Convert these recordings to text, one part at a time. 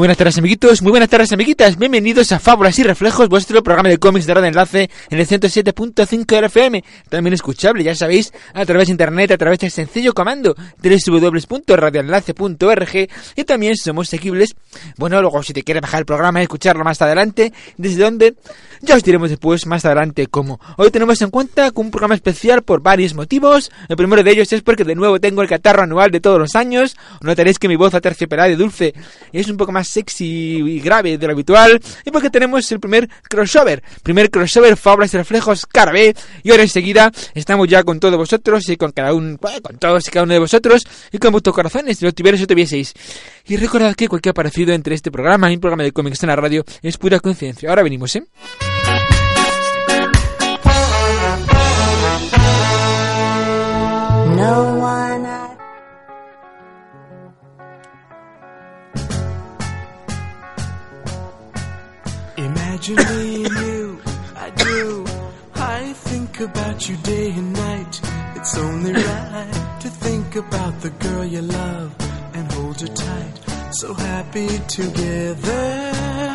buenas tardes, amiguitos, muy buenas tardes, amiguitas. Bienvenidos a Fábulas y Reflejos, vuestro programa de cómics de Radio Enlace en el 107.5 de la FM. También escuchable, ya sabéis, a través de internet, a través del sencillo comando www.radioenlace.org, y también somos seguibles. Bueno, luego si te quieres bajar el programa y escucharlo más adelante, desde donde ya os diremos después, más adelante, cómo. Hoy tenemos en cuenta un programa especial por varios motivos. El primero de ellos es porque de nuevo tengo el catarro anual de todos los años. Notaréis que mi voz aterciopelada y dulce es un poco más sexy y grave de lo habitual, y porque tenemos el primer crossover Fábulas y Reflejos cara B, y ahora enseguida estamos ya con todos vosotros y con con todos y cada uno de vosotros y con vuestros corazones, si lo tuvierais o tuvieseis. Y recordad que cualquier parecido entre este programa y un programa de cómics en la radio es pura coincidencia. Ahora venimos, No one Imagine me and you, I do. I think about you day and night. It's only right to think about the girl you love and hold her tight. So happy together.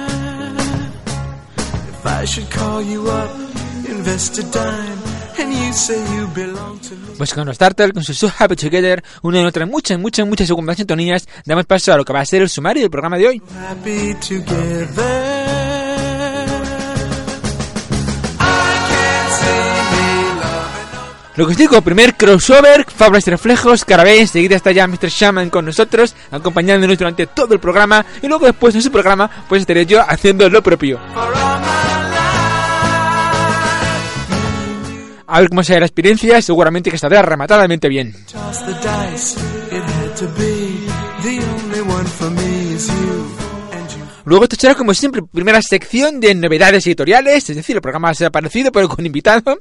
If I should call you up, invest a dime, and you say you belong to me. Pues con los Turtles, con su So Happy Together, una de nuestras muchas segundas sintonías, damos paso a lo que va a ser el sumario del programa de hoy. Happy together. Lo que os digo, primer crossover, Fábulas y Reflejos, cara B. Enseguida está ya Mr. Shaman con nosotros, acompañándonos durante todo el programa, y luego después en su programa, pues estaré yo haciendo lo propio. A ver cómo será la experiencia, seguramente que estará rematadamente bien. Luego esto será, como siempre, primera sección de novedades editoriales, es decir, el programa será parecido pero con invitado.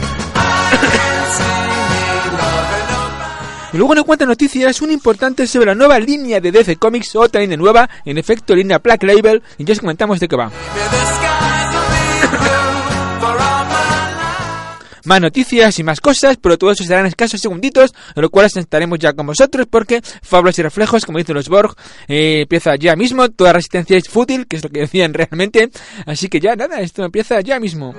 Y luego nos cuentan noticias un importante sobre la nueva línea de DC Comics, otra línea nueva, en efecto línea Black Label, y ya os comentamos de qué va. Más noticias y más cosas, pero todo eso será en escasos segunditos, en lo cual estaremos ya con vosotros, porque Fábulas y Reflejos, como dicen los Borg, empieza ya mismo. Toda resistencia es fútil, que es lo que decían realmente, así que ya nada, esto empieza ya mismo.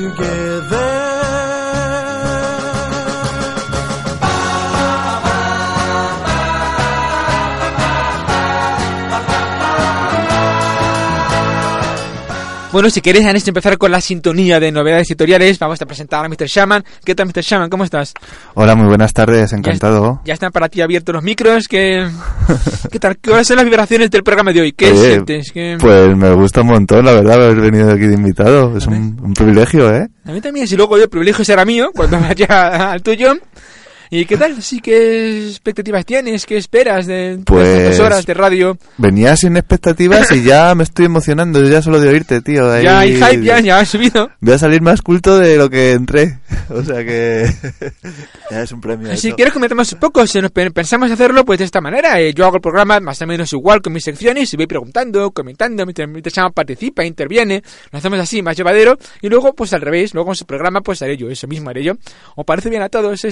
Bueno, si queréis, antes de empezar con la sintonía de novedades editoriales, vamos a presentar a Mr. Shaman. ¿Qué tal, Mr. Shaman? ¿Cómo estás? Hola, muy buenas tardes, encantado. Ya están para ti abiertos los micros. ¿Qué tal? ¿Cuáles son las vibraciones del programa de hoy? ¿Qué sientes? Pues me gusta un montón, la verdad, haber venido aquí de invitado. Es un privilegio, ¿eh? A mí también, si luego el privilegio será mío, cuando vaya al tuyo. ¿Y qué tal? Sí, ¿qué expectativas tienes? ¿Qué esperas de estas horas de radio? Venía sin expectativas y ya me estoy emocionando, ya solo de oírte, tío. Ahí, ya hay hype, ya ha subido. Voy a salir más culto de lo que entré. O sea que ya es un premio. Si quieres comentamos un poco, si nos pensamos hacerlo pues de esta manera. Yo hago el programa más o menos igual con mis secciones y voy preguntando, comentando, mientras Chama participa, interviene, lo hacemos así, más llevadero, y luego pues al revés, luego en su programa pues haré yo, eso mismo haré yo. ¿Os parece bien a todos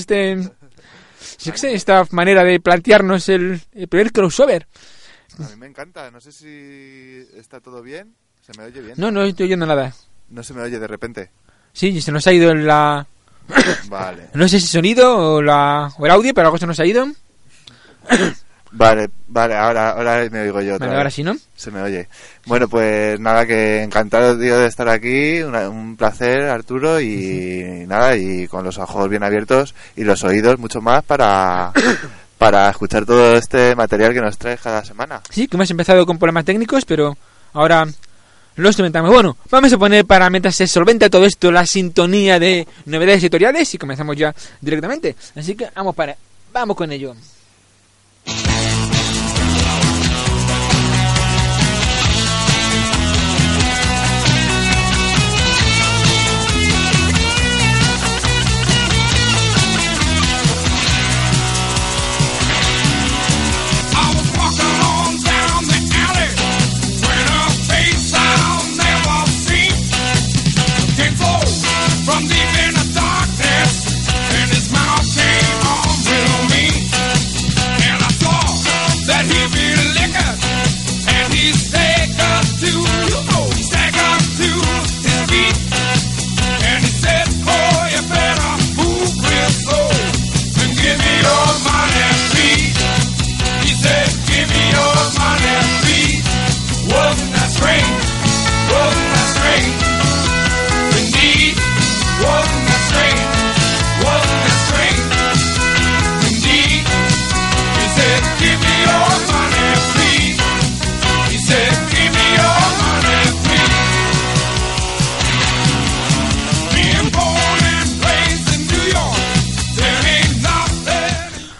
esta manera de plantearnos el primer crossover? A mí me encanta, no sé si está todo bien. ¿Se me oye bien? No estoy oyendo nada. ¿No se me oye de repente? Sí, se nos ha ido la... Vale. No sé si sonido o el audio, pero algo se nos ha ido. Vale, ahora me oigo yo otra vez. Ahora sí, ¿no? Se me oye. Bueno, pues nada, que encantado, tío, de estar aquí, un placer, Arturo, y nada, y con los ojos bien abiertos y los oídos mucho más para escuchar todo este material que nos traes cada semana. Sí, que hemos empezado con problemas técnicos, pero ahora los solventamos. Bueno, vamos a poner, para mientras se solventa todo esto, la sintonía de novedades editoriales y comenzamos ya directamente. Así que vamos con ello. From deep in the darkness, and his mouth came on with me.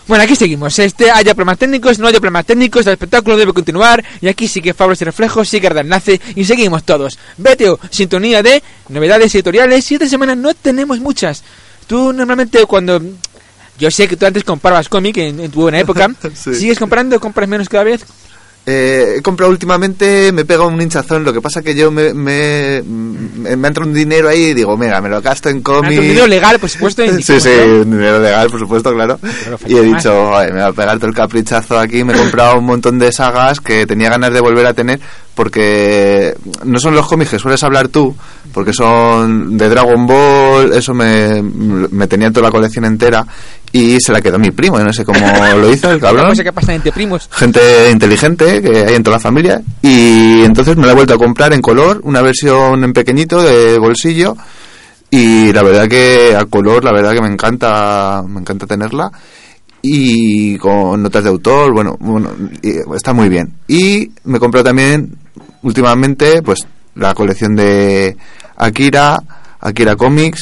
Bueno, aquí seguimos. Haya problemas técnicos, no haya problemas técnicos, el espectáculo debe continuar. Y aquí sigue Fablos y Reflejos, sigue Ardanlace y seguimos todos. BTO, sintonía de novedades editoriales. Y esta semana no tenemos muchas. Tú normalmente cuando... Yo sé que tú antes comprabas cómic en tu buena época. Sí. ¿Sigues comprando? ¿Compras menos cada vez? He comprado últimamente, me pega un hinchazón. Lo que pasa que yo me entra un dinero ahí y digo, mira, me lo gasto en cómics. Un dinero legal, por supuesto. Sí, un dinero legal, por supuesto, claro. Y he dicho, me va a pegar todo el caprichazo aquí. Me he comprado un montón de sagas que tenía ganas de volver a tener, porque no son los cómics que sueles hablar tú, porque son de Dragon Ball. Eso me tenía toda la colección entera y se la quedó mi primo. Yo no sé cómo lo hizo el cabrón. Una cosa que pasa entre primos. Gente inteligente que hay en toda la familia, y entonces me la he vuelto a comprar en color, una versión en pequeñito de bolsillo, y la verdad que a color, la verdad que me encanta tenerla, y con notas de autor, bueno, está muy bien. Y me he comprado también últimamente pues la colección de Akira Comics,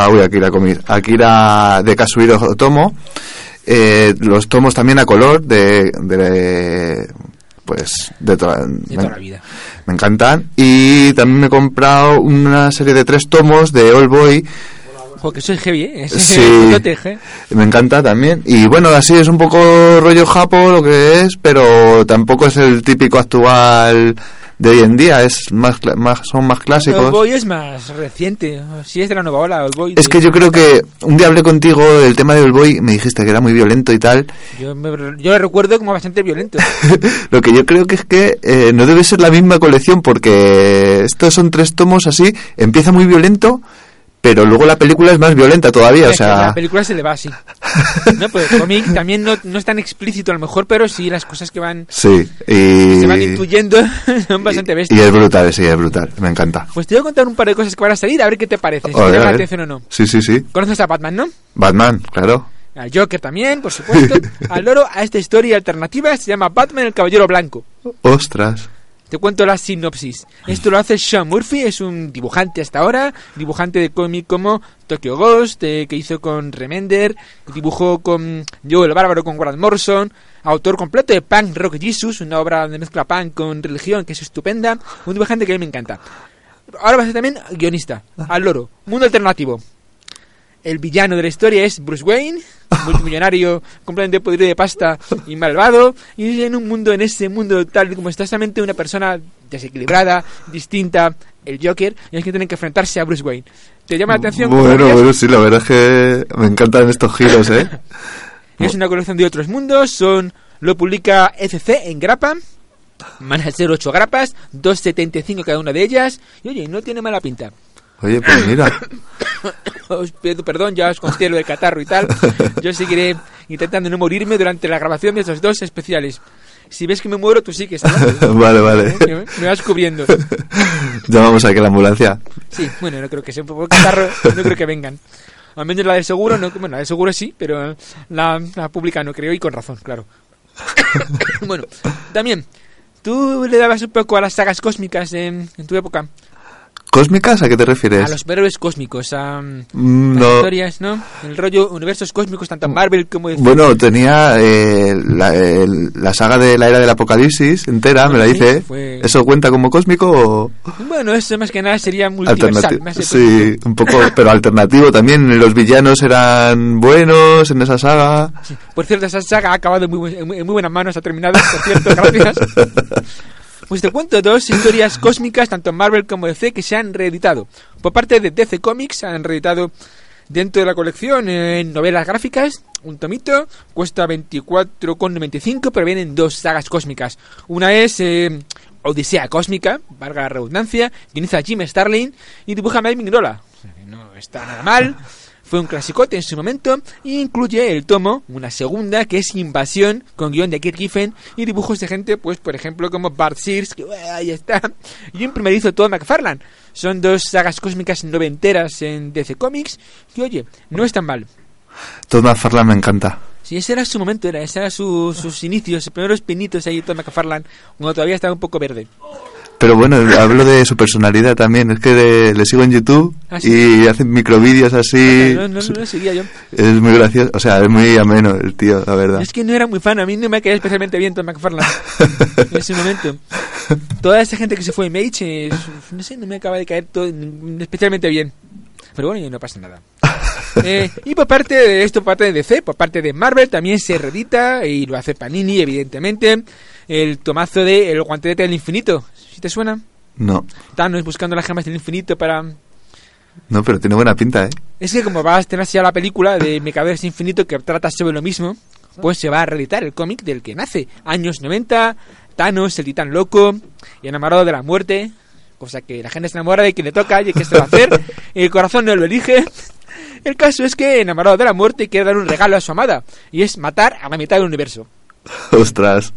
Akira de Kazuhiro Otomo, los tomos también a color de toda la vida. Me encantan. Y también me he comprado una serie de 3 tomos de Old Boy. Ojo, que soy heavy, ¿eh? Sí, me encanta también. Y bueno, así es un poco rollo japo lo que es, pero tampoco es el típico actual de hoy en día, es son más clásicos. Old Boy es más reciente, sí, es de la nueva ola. Old Boy es que yo creo que un día hablé contigo del tema de Old Boy, me dijiste que era muy violento y tal. Yo lo recuerdo como bastante violento. Lo que yo creo que es que no debe ser la misma colección, porque estos son 3 tomos así, empieza muy violento, pero luego la película es más violenta todavía, o sea... La película se le va así. No, pues el cómic también no es tan explícito a lo mejor, pero sí las cosas que van... Sí, y... se van intuyendo son bastante bestias. Y es brutal, sí, es brutal, me encanta. Pues te voy a contar un par de cosas que van a salir, a ver qué te parece, si te llama la atención o no. Sí. ¿Conoces a Batman, no? Batman, claro. Al Joker también, por supuesto. Al loro, a esta historia alternativa se llama Batman el Caballero Blanco. ¡Ostras! Te cuento la sinopsis. Esto lo hace Sean Murphy, es un dibujante hasta ahora, dibujante de cómic como Tokyo Ghost, que hizo con Remender, dibujó con Joe el Bárbaro con Grant Morrison, autor completo de Punk Rock Jesus, una obra de mezcla punk con religión que es estupenda, un dibujante que a mí me encanta. Ahora va a ser también guionista, al loro, mundo alternativo. El villano de la historia es Bruce Wayne, multimillonario, completamente podrido de pasta y malvado, y en ese mundo tal como está solamente una persona desequilibrada, distinta, el Joker, y hay que tener que enfrentarse a Bruce Wayne. ¿Te llama la atención? Bueno, sí, la verdad es que me encantan estos giros, ¿eh? Es una colección de otros mundos, lo publica ECC en grapa, van a ser 8 grapas, 2,75 cada una de ellas, y oye, no tiene mala pinta. Oye, pues mira. Os pido perdón, ya os conté lo del catarro y tal. Yo seguiré intentando no morirme durante la grabación de estos 2 especiales. Si ves que me muero, tú sí que sabes. Vale. Me vas cubriendo. Llamamos aquí a la ambulancia. Sí, bueno, no creo que sea un poco catarro, no creo que vengan. Al menos la del seguro, no, bueno, la del seguro sí, pero la pública no creo, y con razón, claro. Bueno, también, ¿tú le dabas un poco a las sagas cósmicas en tu época? ¿Cósmicas? ¿A qué te refieres? A los superhéroes cósmicos, a no. historias, ¿no? El rollo universos cósmicos, tanto en Marvel como de... Bueno, tenía la saga de la era del apocalipsis entera, me la hice. ¿Eso cuenta como cósmico o...? Bueno, eso más que nada sería multiversal. Sí, un poco, pero alternativo también. Los villanos eran buenos en esa saga. Sí. Por cierto, esa saga ha acabado en muy buenas manos, ha terminado, por cierto, gracias. Pues te cuento 2 historias cósmicas, tanto en Marvel como DC, que se han reeditado. Por parte de DC Comics, se han reeditado dentro de la colección en novelas gráficas, un tomito, cuesta 24,95, pero vienen 2 sagas cósmicas. Una es Odisea Cósmica, valga la redundancia, guioniza Jim Starlin y dibuja Mike Mignola. O sea, que no está nada mal. Fue un clasicote en su momento y incluye el tomo, una segunda, que es Invasión, con guión de Kirk Giffen y dibujos de gente, pues por ejemplo como Bart Sears, que ahí está, y un primerizo Todd McFarlane. Son 2 sagas cósmicas noventeras en DC Comics que, oye, no están mal. Todd McFarlane me encanta. Sí, ese era su momento, ese era sus inicios, sus primeros pinitos ahí, Todd McFarlane, cuando todavía estaba un poco verde. Pero bueno, hablo de su personalidad también. Es que le sigo en YouTube y hacen microvídeos así. No seguía yo. Es muy gracioso, o sea, es muy ameno el tío, la verdad. Es que no era muy fan, a mí no me caía especialmente bien Todd McFarlane en ese momento. Toda esa gente que se fue en Mage, no sé, no me acaba de caer especialmente bien. Pero bueno, ya no pasa nada. Y por parte de esto, por parte de DC, por parte de Marvel, también se reedita, y lo hace Panini, evidentemente, el tomazo de El Guantelete del Infinito. ¿Sí te suena? No. Thanos buscando las gemas del infinito para... No, pero tiene buena pinta, ¿eh? Es que como vas a tener ya la película de Mercaderes Infinito que trata sobre lo mismo, pues se va a reeditar el cómic del que nace. Años 90, Thanos, el titán loco, y enamorado de la muerte, cosa que la gente se enamora de quien le toca y que se va a hacer, el corazón no lo elige. El caso es que, enamorado de la muerte, quiere dar un regalo a su amada, y es matar a la mitad del universo. Ostras.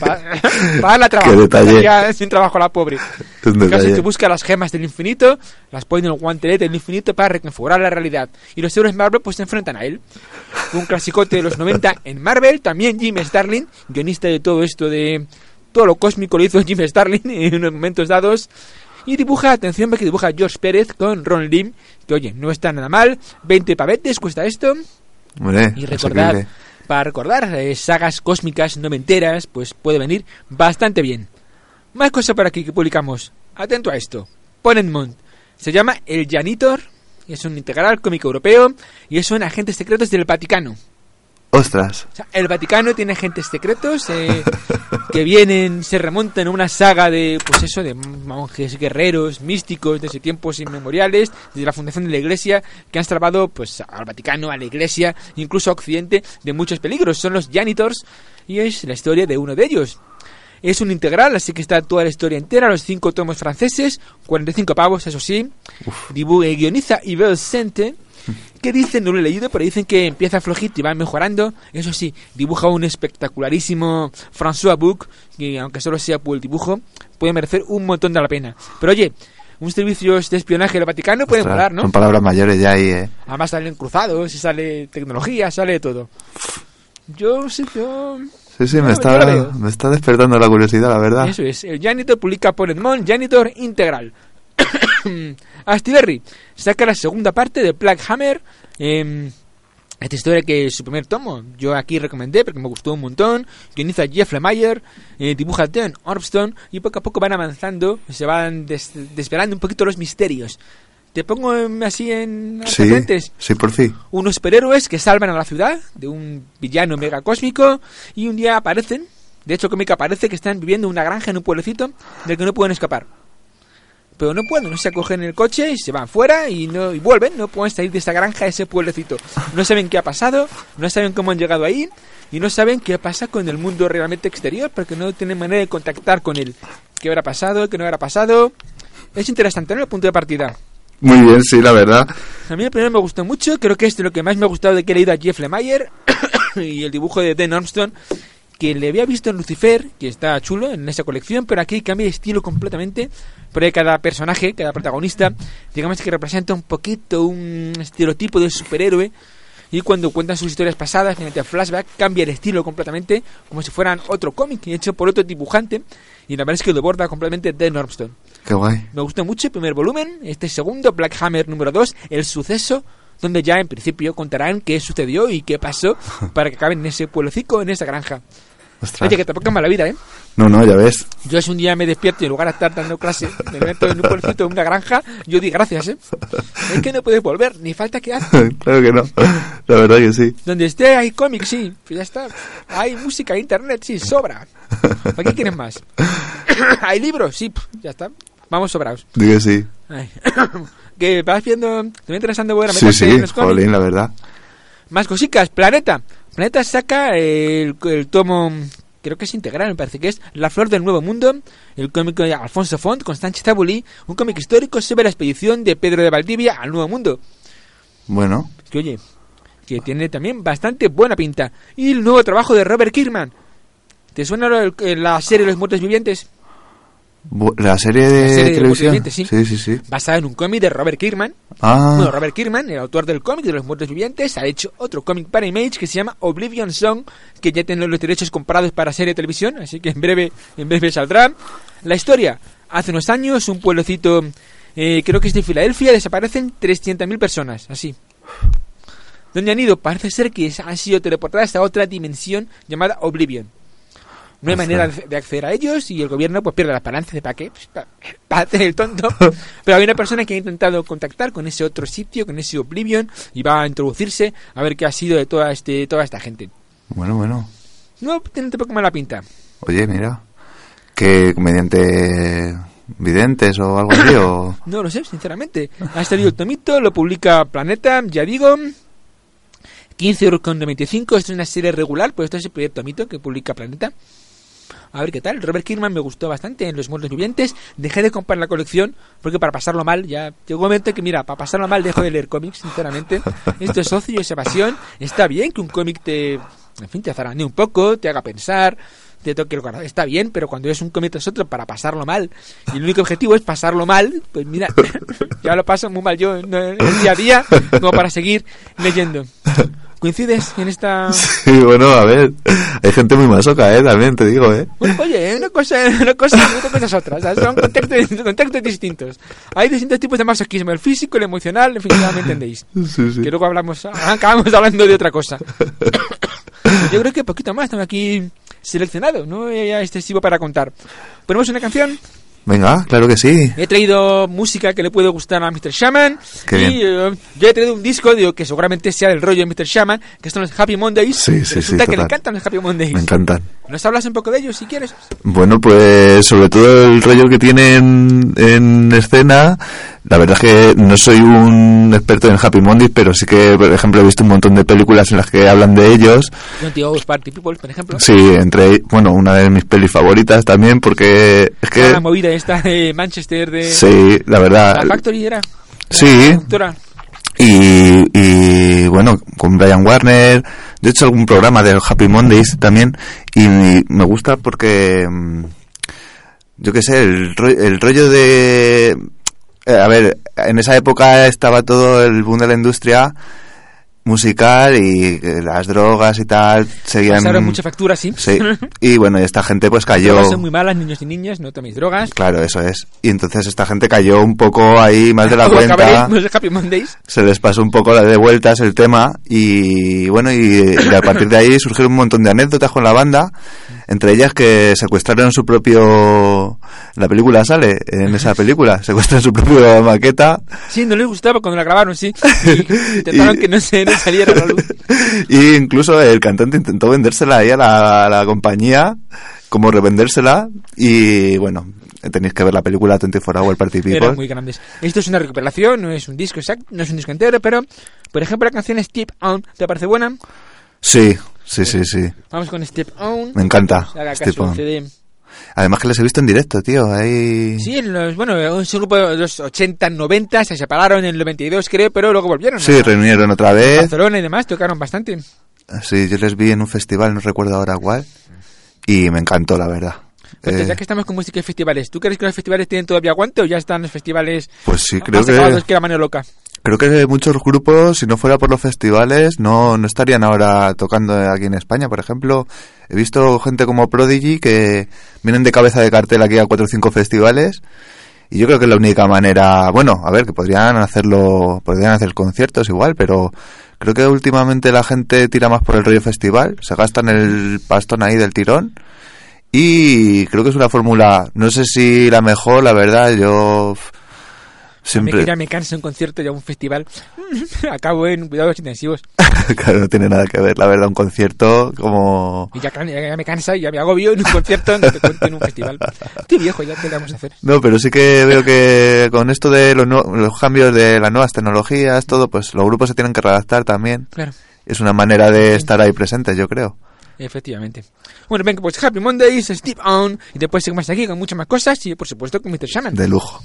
Para la trabajo. Qué detalle. Ya sin trabajo la pobre. El caso es que busca las gemas del infinito, las pone en el guantelete del infinito para reconfigurar la realidad. Y los héroes Marvel pues se enfrentan a él. Un clasicote de los 90 en Marvel. También Jim Starlin, guionista de todo esto de... Todo lo cósmico lo hizo Jim Starlin en unos momentos dados. Y dibuja, atención, porque dibuja George Pérez con Ron Lim, que oye, no está nada mal. 20 pavetes cuesta esto. Hombre, y recordar... Para recordar sagas cósmicas noventeras, pues puede venir bastante bien. Más cosas por aquí que publicamos. Atento a esto. Ponenmont. Se llama El Janitor. Es un integral cómico europeo. Y son agentes secretos del Vaticano. Ostras. O sea, el Vaticano tiene agentes secretos que vienen, se remontan a una saga de, pues eso, de monjes, guerreros, místicos desde tiempos inmemoriales, desde la fundación de la Iglesia, que han salvado pues al Vaticano, a la Iglesia, incluso a Occidente, de muchos peligros. Son los Janitors y es la historia de uno de ellos. Es un integral, así que está toda la historia entera, los 5 tomos franceses, 45 pavos, eso sí. Guioniza Yves Sente, que dicen, no lo he leído, pero dicen que empieza flojito y va mejorando. Eso sí, dibuja un espectacularísimo François Buc, que aunque solo sea por el dibujo, puede merecer un montón de la pena. Pero oye, un servicio de espionaje del Vaticano puede molar, ¿no? Son palabras mayores ya ahí, ¿eh? Además salen cruzados, y sale tecnología, sale de todo. Sí, me está despertando la curiosidad, la verdad. Eso es, el Janitor publica por Edmond, Janitor Integral. Astiberri saca la segunda parte de Black Hammer. Esta historia que es su primer tomo, yo aquí recomendé porque me gustó un montón. Guioniza Jeff Lemire, dibuja Dan Orbstone, y poco a poco van avanzando, se van desvelando un poquito los misterios. Te pongo así en antecedentes. Sí, por fin. Unos superhéroes que salvan a la ciudad de un villano mega cósmico y un día aparecen, de hecho cómica aparece que están viviendo en una granja en un pueblecito del que no pueden escapar. Pero no pueden, se acogen en el coche y se van fuera y vuelven, no pueden salir de esa granja, de ese pueblecito. No saben qué ha pasado, no saben cómo han llegado ahí y no saben qué pasa con el mundo realmente exterior porque no tienen manera de contactar con él. ¿Qué habrá pasado? ¿Qué no habrá pasado? Es interesante, ¿no? El punto de partida. Muy bien, sí, la verdad. A mí el primero me gustó mucho, creo que es de lo que más me ha gustado de que he leído a Jeff Lemire y el dibujo de Dan Armstrong, que le había visto en Lucifer, que está chulo en esa colección, pero aquí cambia de estilo completamente, porque cada personaje, cada protagonista, digamos que representa un poquito un estereotipo de superhéroe, y cuando cuentan sus historias pasadas, mediante flashback, cambia el estilo completamente, como si fueran otro cómic hecho por otro dibujante, y la verdad es que lo borda completamente Dan Armstrong. Qué guay. Me gustó mucho el primer volumen, este segundo, Black Hammer número 2, El Suceso, donde ya en principio contarán qué sucedió y qué pasó para que acaben en ese pueblecito, en esa granja. Ostras. Oye, que tampoco es mala vida, ¿eh? No, ya ves. Yo si un día me despierto y en lugar de estar dando clase me meto en un pueblecito, en una granja, yo digo gracias, ¿eh? Es que no puedes volver, ni falta que hacer. Claro que no, la verdad que sí. Donde esté hay cómics, sí, pues ya está. Hay música, internet, sí, sobra. ¿Para qué quieres más? Hay libros, sí, ya está. Vamos sobrados. Digo que sí. Ay. Que vas viendo, te va interesando volver a Sí, meterte en los cómics. jolín, la verdad. Más cositas, Planeta saca el tomo, creo que es integral, me parece que es La Flor del Nuevo Mundo, el cómic de Alfonso Font con Sánchez Tabulí, un cómic histórico sobre la expedición de Pedro de Valdivia al Nuevo Mundo. Bueno. Que oye, que tiene también bastante buena pinta. Y el nuevo trabajo de Robert Kirkman. ¿Te suena la serie Los Muertos Vivientes? ¿La serie de televisión? Sí. Basada en un cómic de Robert Kirkman. Bueno, Robert Kirkman, el autor del cómic de Los Muertos Vivientes, ha hecho otro cómic para Image que se llama Oblivion Song, que ya tiene los derechos comprados para serie de televisión, así que en breve saldrá. La historia, hace unos años, un pueblecito, creo que es de Filadelfia, desaparecen 300.000 personas, así. ¿Dónde han ido? Parece ser que han sido teleportadas a otra dimensión llamada Oblivion. No hay manera de acceder a ellos y el gobierno pues pierde la esperanza de ¿para qué? Pues, para hacer el tonto. Pero hay una persona que ha intentado contactar con ese otro sitio, con ese Oblivion, y va a introducirse a ver qué ha sido de toda esta gente. Bueno. No tiene tampoco mala pinta. Oye, mira, que mediante videntes o algo así o... No lo sé, sinceramente. Ha salido el tomito, lo publica Planeta, ya digo... 15,95 €. Esto es una serie regular, pues esto es el primer tomito que publica Planeta. A ver qué tal. Robert Kirkman me gustó bastante en Los Muertos Vivientes. Dejé de comprar la colección porque para pasarlo mal ya llegó un momento que, mira, para pasarlo mal dejo de leer cómics, sinceramente. Esto es ocio, es evasión. Está bien que un cómic te zaranee un poco, te haga pensar, te toque el corazón. Está bien, pero cuando es un cómic tras otro para pasarlo mal y el único objetivo es pasarlo mal, pues mira, ya lo paso muy mal yo en el día a día como para seguir leyendo. ¿Coincides en esta...? Sí, bueno, a ver, hay gente muy masoca, también te digo, Bueno, oye, una cosa y otra cosa es otra, o sea, son contextos distintos. Hay distintos tipos de masoquismo, el físico, el emocional, en fin, ya me entendéis. Sí. Que luego acabamos hablando de otra cosa. Yo creo que poquito más, tengo aquí seleccionado, no ya excesivo para contar. ¿Ponemos una canción? Venga, claro que sí. He traído música que le puede gustar a Mr. Shaman. Qué y yo he traído un disco, digo, que seguramente sea del rollo de Mr. Shaman, que son los Happy Mondays. Sí, Resulta que total. le encantan los Happy Mondays. Me encantan. ¿Nos hablas un poco de ellos si quieres? Bueno, pues sobre todo el rollo que tienen en escena. La verdad es que no soy un experto en Happy Mondays, pero sí que, por ejemplo, he visto un montón de películas en las que hablan de ellos. 22 Party People, por ejemplo. Sí, una de mis pelis favoritas también, porque es que... La movida esta de Manchester de... Sí, la verdad. La Factory era... Sí. Productora. Y bueno, con Brian Warner, yo he hecho algún programa de Happy Mondays también, y me gusta porque, yo qué sé, el rollo de... A ver, en esa época estaba todo el boom de la industria musical y las drogas y tal seguían... Pasaron mucha factura, sí. Sí, y bueno, esta gente pues cayó... Las drogas son muy malas, niños y niñas, no toméis drogas. Claro, eso es. Y entonces esta gente cayó un poco ahí más de la cuenta. Happy Mondays. Se les pasó un poco de vueltas el tema y bueno, y a partir de ahí surgieron un montón de anécdotas con la banda, entre ellas que secuestraron su propio... La película sale, en esa película, secuestran su propia maqueta. Sí, no les gustaba cuando la grabaron, sí. Y intentaron que no saliera a la luz. Y incluso el cantante intentó vendérsela ahí a la compañía, como revendérsela, y bueno, tenéis que ver la película 24 Hour Party People. Eran muy grandes. Esto es una recuperación, no es un disco exacto, no es un disco entero, pero por ejemplo la canción Step On, ¿te parece buena? Sí. Vamos con Step On. Me encanta. Step On. Además que les he visto en directo, tío, ahí... Sí, es un grupo de los 80, 90, se separaron en el 92 creo, pero luego volvieron. Sí, reunieron otra vez. Barcelona y demás, tocaron bastante. Sí, yo les vi en un festival, no recuerdo ahora cuál, y me encantó, la verdad. Entonces, ya que estamos con música y festivales, ¿tú crees que los festivales tienen todavía aguante o ya están los festivales pues sí, creo más acabados que la mano loca? Creo que muchos grupos, si no fuera por los festivales, no estarían ahora tocando aquí en España. Por ejemplo, he visto gente como Prodigy que vienen de cabeza de cartel aquí a 4 o 5 festivales. Y yo creo que es la única manera... Bueno, a ver, que podrían hacer conciertos igual, pero creo que últimamente la gente tira más por el rollo festival. Se gastan el pastón ahí del tirón. Y creo que es una fórmula, no sé si la mejor, la verdad, yo... Siempre... Ya me cansa un concierto y un festival. Acabo en cuidados intensivos. Claro, no tiene nada que ver, la verdad, un concierto como... Y ya me cansa y ya me agobio en un concierto, no te cuento en un festival. Estoy viejo, ya, ¿qué le vamos a hacer? No, pero sí que veo que con esto de los cambios de las nuevas tecnologías, todo, pues los grupos se tienen que redactar también. Claro. Es una manera de estar ahí presentes, yo creo. Efectivamente. Bueno, venga, pues Happy Mondays, Step On, y después seguimos aquí con muchas más cosas y por supuesto con Mr. Shaman. De lujo.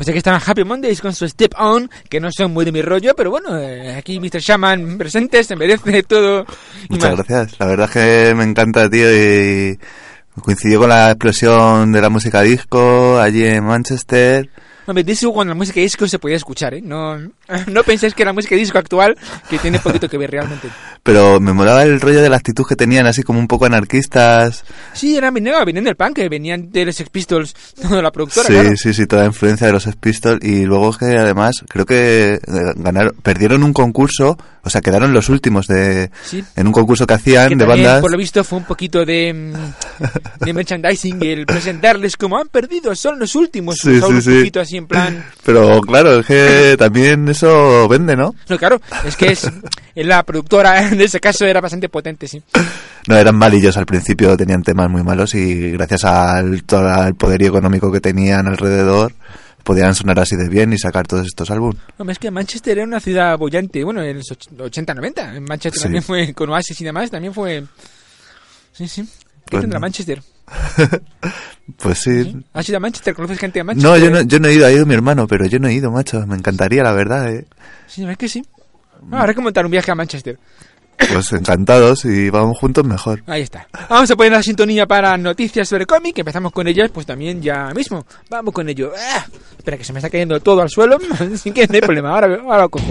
Pues aquí están Happy Mondays con su Step On, que no son muy de mi rollo, pero bueno, aquí Mr. Shaman presente, se merece todo. Muchas gracias. La verdad es que me encanta, tío, y coincidió con la explosión de la música disco allí en Manchester. Hombre, disco cuando la música disco se podía escuchar, ¿eh? No penséis que la música disco actual, que tiene poquito que ver realmente. Pero me molaba el rollo de la actitud que tenían, así como un poco anarquistas. Sí, venían del punk, venían de los Sex Pistols, toda la productora, Sí, claro. sí, toda la influencia de los Sex Pistols. Y luego que además creo que perdieron un concurso, o sea, quedaron los últimos en un concurso que hacían que de también, bandas. Por lo visto fue un poquito de merchandising, el presentarles como han perdido, son los últimos. Sí, un poquito así en plan. Pero claro, es que también eso vende, ¿no? No, claro, es que la productora en ese caso era bastante potente, sí. No, eran malillos al principio, tenían temas muy malos y gracias al poderío económico que tenían alrededor podían sonar así de bien y sacar todos estos álbumes. Hombre, es que Manchester era una ciudad bollante, bueno, en los 80-90, en Manchester también fue con Oasis y demás, también fue. Sí. ¿Qué tendrá Manchester? Pues sí. ¿Has ido a Manchester? ¿Conoces gente de Manchester? No, yo no he ido, ha ido mi hermano, pero yo no he ido, macho. Me encantaría, la verdad, Sí, es que sí. Habrá que montar un viaje a Manchester. Pues encantados, y vamos juntos mejor. Ahí está. Vamos a poner la sintonía para noticias sobre cómic. Empezamos con ellas, pues también ya mismo. Vamos con ello. Espera, que se me está cayendo todo al suelo. Sin que no hay problema, ahora lo cojo.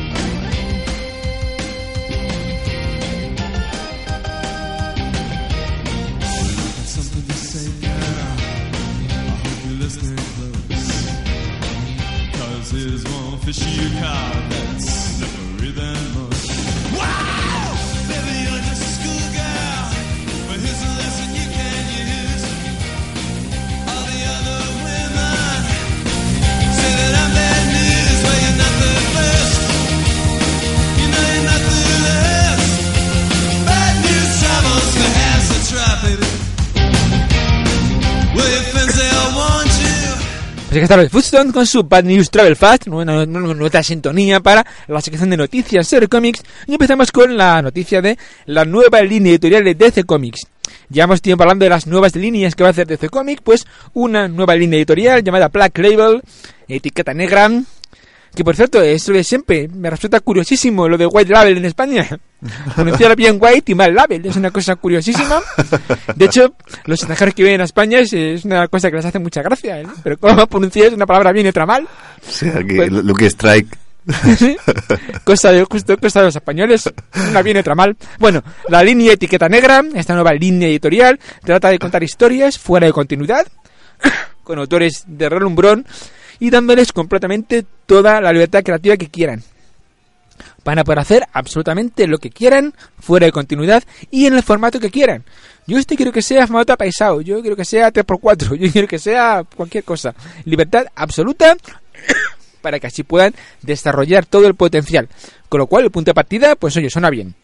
Pues aquí está los Footstone con su Bad News Travel Fast, nuestra sintonía para la sección de noticias sobre cómics. Y empezamos con la noticia de la nueva línea editorial de DC Comics. Llevamos tiempo hablando de las nuevas líneas que va a hacer DC Comics, pues una nueva línea editorial llamada Black Label, etiqueta negra. Que por cierto, eso de siempre, me resulta curiosísimo lo de White Label en España. Pronunciar bien White y mal Label, es una cosa curiosísima. De hecho, los extranjeros que vienen a España es una cosa que les hace mucha gracia, ¿eh? Pero ¿cómo pronuncias una palabra bien y otra mal? Sí, aquí, pues, Lucky Strike. ¿Sí? Cosa de los españoles, una bien y otra mal. Bueno, la línea etiqueta negra, esta nueva línea editorial, trata de contar historias fuera de continuidad, con autores de relumbrón, y dándoles completamente toda la libertad creativa que quieran. Van a poder hacer absolutamente lo que quieran, fuera de continuidad y en el formato que quieran. Yo quiero que sea formato apaisado, yo quiero que sea 3x4, yo quiero que sea cualquier cosa. Libertad absoluta para que así puedan desarrollar todo el potencial. Con lo cual, el punto de partida, pues oye, suena bien.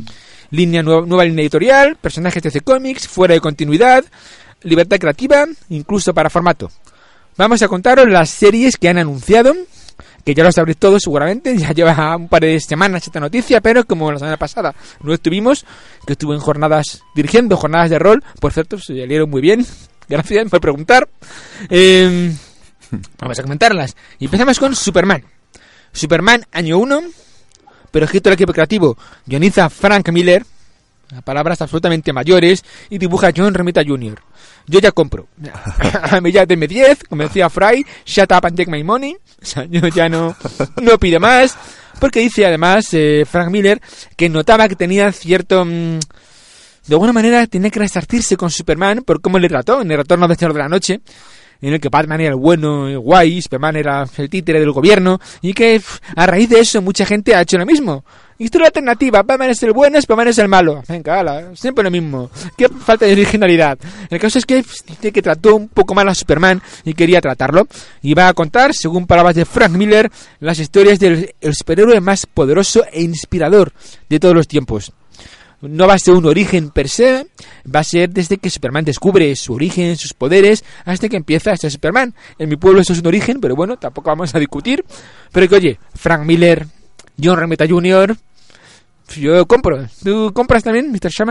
Nueva línea editorial, personajes de DC Comics, fuera de continuidad, libertad creativa, incluso para formato. Vamos a contaros las series que han anunciado, que ya lo sabréis todos seguramente, ya lleva un par de semanas esta noticia, pero como la semana pasada no estuvimos, que estuve en dirigiendo jornadas de rol, por cierto, se salieron muy bien, gracias por preguntar. Vamos a comentarlas. Y empezamos con Superman. Superman año 1, pero escrito el equipo creativo, guioniza Frank Miller, palabras absolutamente mayores, y dibuja John Romita Jr. Yo ya compro. A mí ya denme 10, como decía Fry, shut up and take my money. O sea, yo ya no pido más, porque dice además Frank Miller que notaba que tenía cierto... de alguna manera tenía que resarcirse con Superman por cómo le trató en el Retorno del Señor de la Noche, en el que Batman era el bueno, el guay, Superman era el títere del gobierno, y que a raíz de eso mucha gente ha hecho lo mismo. Historia alternativa, Batman es el bueno, Superman es el malo. Venga, ala, siempre lo mismo. Qué falta de originalidad. El caso es que dice que trató un poco mal a Superman y quería tratarlo. Y va a contar, según palabras de Frank Miller, las historias del superhéroe más poderoso e inspirador de todos los tiempos. No va a ser un origen per se, va a ser desde que Superman descubre su origen, sus poderes, hasta que empieza a ser Superman. En mi pueblo eso es un origen, pero bueno, tampoco vamos a discutir. Pero que oye, Frank Miller, John Romita Jr., yo compro. ¿Tú compras también, Mr. Shaman?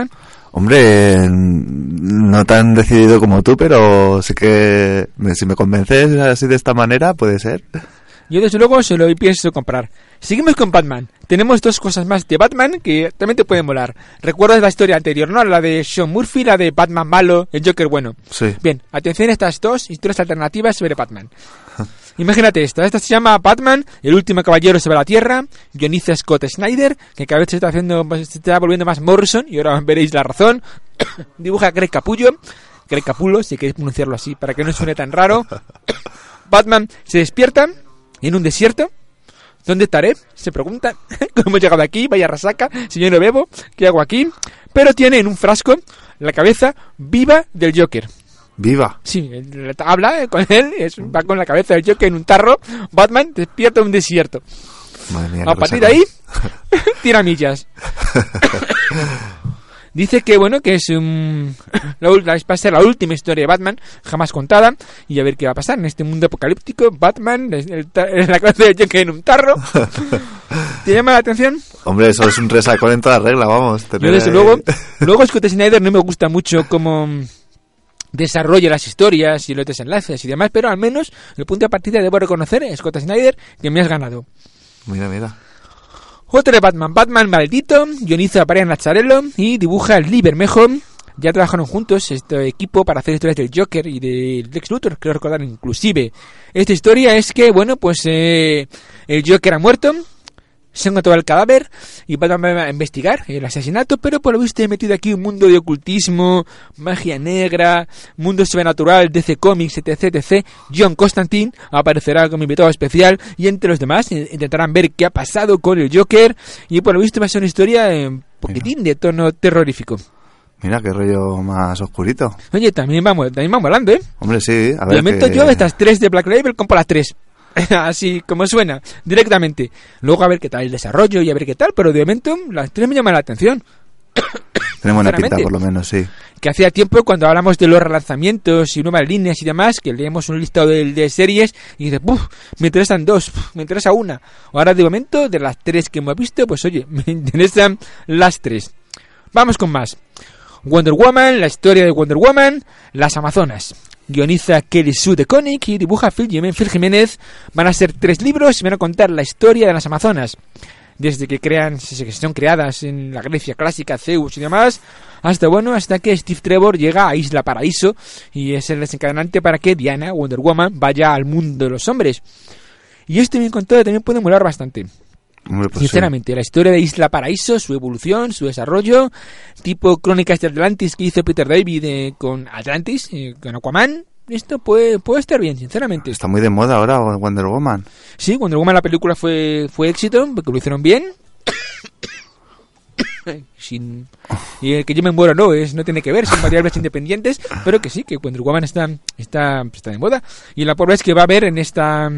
Hombre, no tan decidido como tú, pero sí que si me convences así de esta manera, puede ser. Yo desde luego se lo pienso comprar. Seguimos con Batman. Tenemos 2 cosas más de Batman que también te pueden molar. ¿Recuerdas la historia anterior, no? La de Sean Murphy, la de Batman malo, el Joker bueno. Sí. Bien, atención a estas 2 historias alternativas sobre Batman. Imagínate esta se llama Batman, el último caballero sobre la Tierra, guioniza Scott Snyder, que cada vez se está volviendo más Morrison, y ahora veréis la razón. Dibuja Greg Capullo, si queréis pronunciarlo así, para que no suene tan raro. Batman se despierta en un desierto. ¿Dónde estaré? Se pregunta. ¿Cómo he llegado aquí? Vaya resaca, si yo no bebo, ¿qué hago aquí? Pero tiene en un frasco la cabeza viva del Joker. ¿Viva? Sí, habla con él, va con la cabeza del Joker en un tarro. Batman despierta en un desierto. Madre mía, A partir de ahí, tira millas. Dice que bueno, que es va a ser la última historia de Batman jamás contada, y a ver qué va a pasar en este mundo apocalíptico. Batman en la cabeza del Joker en un tarro. ¿Te llama la atención? Hombre, eso es un resacón en toda regla, vamos. Yo desde luego Scott Snyder no me gusta mucho cómo desarrolla las historias y los desenlaces y demás, pero al menos el punto de partida debo reconocer, Scott Snyder, que me has ganado. Mira. Otro de Batman maldito, guioniza Brian Lazzarello y dibuja Lee Bermejo. Ya trabajaron juntos este equipo para hacer historias del Joker y del Lex Luthor, creo recordar inclusive. Esta historia es que, bueno, pues el Joker ha muerto, se ha encontrado el cadáver y Batman va a investigar el asesinato, pero por lo visto he metido aquí un mundo de ocultismo, magia negra, mundo sobrenatural, DC Comics, etc. John Constantine aparecerá como invitado especial y entre los demás intentarán ver qué ha pasado con el Joker, y por lo visto va a ser una historia un poquitín de tono terrorífico. Mira qué rollo más oscurito. Oye, también va molando, ¿eh? Hombre, sí, a ver. De momento yo estas 3 de Black Label compro las 3. Así como suena, directamente. Luego a ver qué tal el desarrollo y a ver qué tal, pero de momento las 3 me llaman la atención. Tenemos una pinta, por lo menos, sí. Que hacía tiempo, cuando hablamos de los relanzamientos y nuevas líneas y demás, que leemos un listado de series y dices, me interesan 2, me interesa 1. Ahora de momento, de las 3 que hemos visto, pues oye, me interesan las 3. Vamos con más. Wonder Woman, la historia de Wonder Woman, las Amazonas. Guioniza Kelly Sue DeConnick y dibuja Phil Jiménez. Van a ser 3 libros y van a contar la historia de las Amazonas, desde que son creadas en la Grecia clásica, Zeus y demás, hasta que Steve Trevor llega a Isla Paraíso y es el desencadenante para que Diana, Wonder Woman, vaya al mundo de los hombres. Y esto bien contado también puede molar bastante. Pues sinceramente, sí. La historia de Isla Paraíso, su evolución, su desarrollo, tipo Crónicas de Atlantis que hizo Peter David con Atlantis, con Aquaman. Esto puede estar bien, sinceramente. Está muy de moda ahora Wonder Woman. Sí, Wonder Woman, la película fue éxito, porque lo hicieron bien. Y el que yo me muero no tiene que ver, son variables independientes, pero que sí, que Wonder Woman está de moda. Y la prueba es que va a haber en esta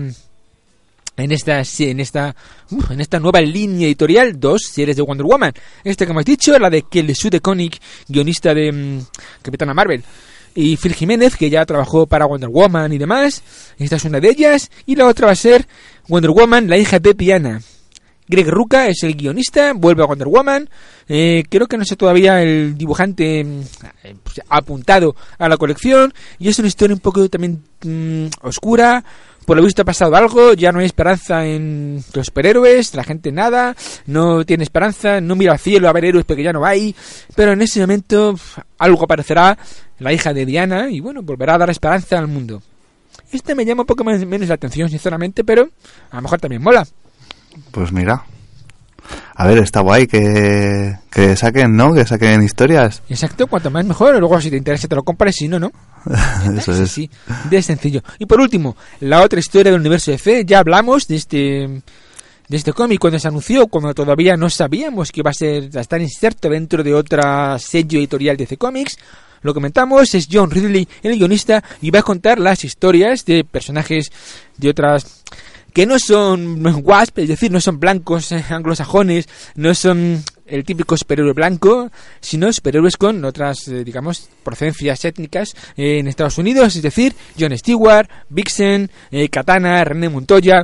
nueva línea editorial 2 series de Wonder Woman. Esta que hemos dicho, la de Kelly Sue DeConnick, guionista de Capitana Marvel, y Phil Jiménez, que ya trabajó para Wonder Woman y demás. Esta es una de ellas. Y la otra va a ser Wonder Woman, la hija de Diana. Greg Rucka es el guionista, vuelve a Wonder Woman. Creo que no sé todavía el dibujante apuntado a la colección. Y es una historia un poco también oscura. Por lo visto ha pasado algo, ya no hay esperanza en los superhéroes, la gente nada, no tiene esperanza, no mira al cielo a ver héroes porque ya no hay, pero en ese momento algo aparecerá, la hija de Diana, y bueno, volverá a dar esperanza al mundo. Este me llama un poco menos la atención, sinceramente, pero a lo mejor también mola. Pues mira, a ver, está guay que saquen, ¿no? Que saquen historias. Exacto, cuanto más mejor, luego si te interesa te lo compras, si no, no. Eso es. Sí, de sencillo. Y por último, la otra historia del universo de DC. Ya hablamos de este cómic cuando se anunció, cuando todavía no sabíamos que iba a estar inserto dentro de otra sello editorial de DC Comics. Lo comentamos, es John Ridley el guionista y va a contar las historias de personajes de otras que no son WASP, es decir, no son blancos anglosajones, no son el típico superhéroe blanco, sino superhéroes con otras, digamos, procedencias étnicas en Estados Unidos, es decir, Jon Stewart, Vixen, Katana, René Montoya.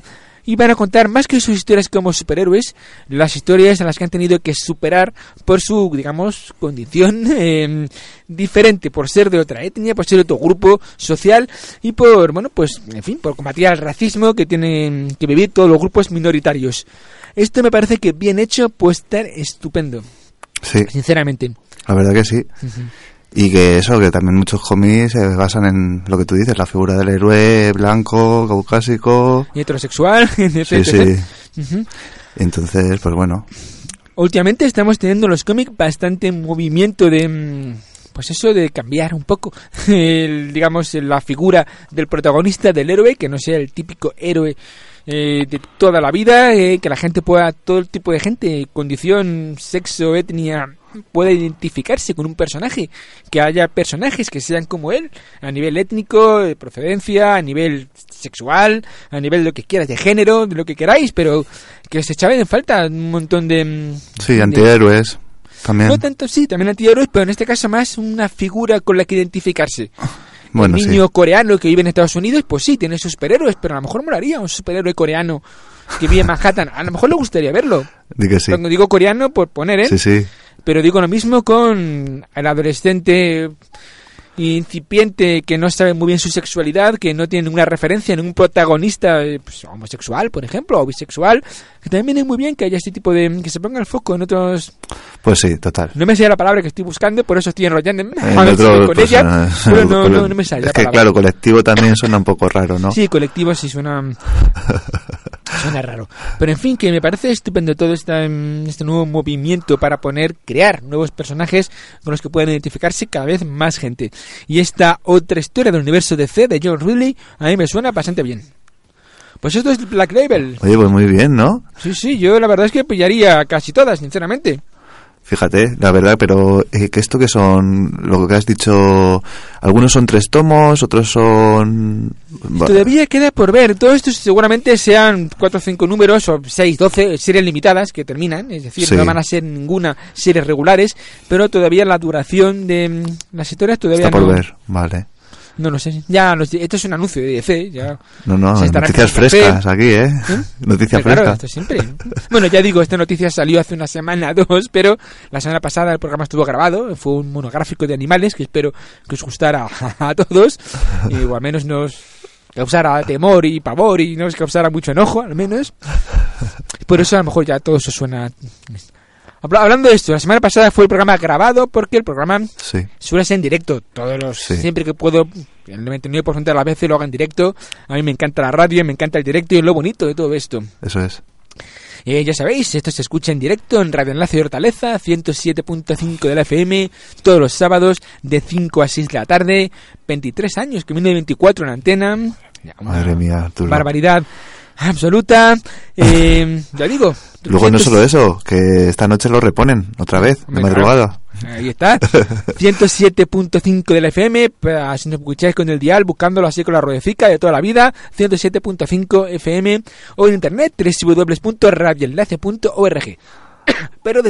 y van a contar más que sus historias como superhéroes, las historias en las que han tenido que superar por su, digamos, condición diferente, por ser de otra etnia, por ser de otro grupo social y por, bueno, pues, en fin, por combatir al racismo que tienen que vivir todos los grupos minoritarios. Esto me parece que bien hecho puede estar estupendo. Sí. Sinceramente. La verdad que sí. Y que eso, que también muchos cómics se basan en lo que tú dices, la figura del héroe blanco, caucásico... Y heterosexual, etc. Sí, sí. Entonces, pues bueno. Últimamente estamos teniendo en los cómics bastante movimiento de... Pues eso de cambiar un poco, digamos, la figura del protagonista, del héroe, que no sea el típico héroe de toda la vida, que la gente pueda, todo el tipo de gente, condición, sexo, etnia, pueda identificarse con un personaje, que haya personajes que sean como él, a nivel étnico, de procedencia, a nivel sexual, a nivel de lo que quieras, de género, de lo que queráis, pero que se echaban en falta un montón de... Sí, antihéroes. También. No tanto, sí, también antihéroes, pero en este caso más una figura con la que identificarse. Bueno, el niño coreano que vive en Estados Unidos, pues sí, tiene sus superhéroes, pero a lo mejor molaría un superhéroe coreano que vive en Manhattan. A lo mejor le gustaría verlo. Di que sí. Cuando digo coreano, por poner, Sí, sí. Pero digo lo mismo con el adolescente incipiente que no sabe muy bien su sexualidad, que no tiene ninguna referencia, ningún protagonista pues, homosexual, por ejemplo, o bisexual, que también viene muy bien que haya este tipo de... que se ponga el foco en otros... Pues sí, total. No me sale la palabra que estoy buscando, por eso estoy enrollando otro, con pues, ella, pero no me sale es la que palabra. claro, colectivo también suena un poco raro, ¿no? Sí, colectivo sí suena raro. Pero en fin, que me parece estupendo todo este nuevo movimiento para crear nuevos personajes con los que puedan identificarse cada vez más gente. Y esta otra historia del universo DC de John Ridley a mí me suena bastante bien. Pues esto es Black Label. Oye, pues muy bien, ¿no? Sí, yo la verdad es que pillaría casi todas, sinceramente. Fíjate, la verdad, pero que esto que son, lo que has dicho, algunos son 3 tomos, otros son... Todavía queda por ver, todo esto seguramente sean 4 o 5 números, o 6, 12 series limitadas que terminan, es decir, sí. No van a ser ninguna series regulares, pero todavía la duración de las historias todavía está por no... ver, vale. No lo sé, ya esto es un anuncio de DC, ya... No, estará noticias con café. frescas aquí, ¿eh? Noticias Claro, frescas. esto siempre. Bueno, ya digo, esta noticia salió hace una semana, 2, pero la semana pasada el programa estuvo grabado, fue un monográfico de animales que espero que os gustara a todos, o al menos nos causara temor y pavor y nos causara mucho enojo, al menos. Por eso a lo mejor ya todo eso suena... Hablando de esto, la semana pasada fue el programa grabado porque el programa suele ser en directo. Siempre que puedo, el 99% de las veces lo hago en directo. A mí me encanta la radio, me encanta el directo y es lo bonito de todo esto. Eso es. Ya sabéis, esto se escucha en directo en Radio Enlace de Hortaleza, 107.5 de la FM, todos los sábados de 5 a 6 de la tarde. 23 años, que viene de 24 en antena. Madre mía, Arturo. Barbaridad absoluta. Ya digo. Luego no solo eso, que esta noche lo reponen otra vez, de madrugada. Ahí está. 107.5 de la FM, si nos escucháis con el dial, buscándolo así con la ruedecica de toda la vida, 107.5 FM, o en internet, www.radioenlace.org. Pero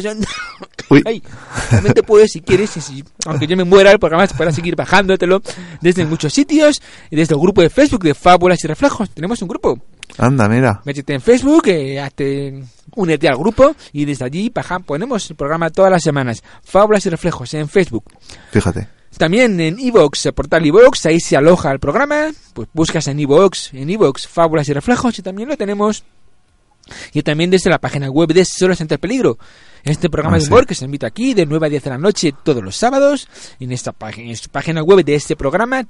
realmente puedes, si quieres, aunque yo me muera, el programa se podrá seguir bajándotelo desde muchos sitios, y desde el grupo de Facebook de Fábulas y Reflejos. Tenemos un grupo. Anda, mira. Métete en Facebook, únete al grupo y desde allí ponemos el programa todas las semanas. Fábulas y Reflejos en Facebook. Fíjate. También en iVoox, portal iVoox, ahí se aloja el programa. Pues buscas en iVoox, Fábulas y Reflejos y también lo tenemos. Y también desde la página web de Solos ante el Peligro. Este programa de humor que se emite aquí de 9 a 10 de la noche todos los sábados. En su página web de este programa,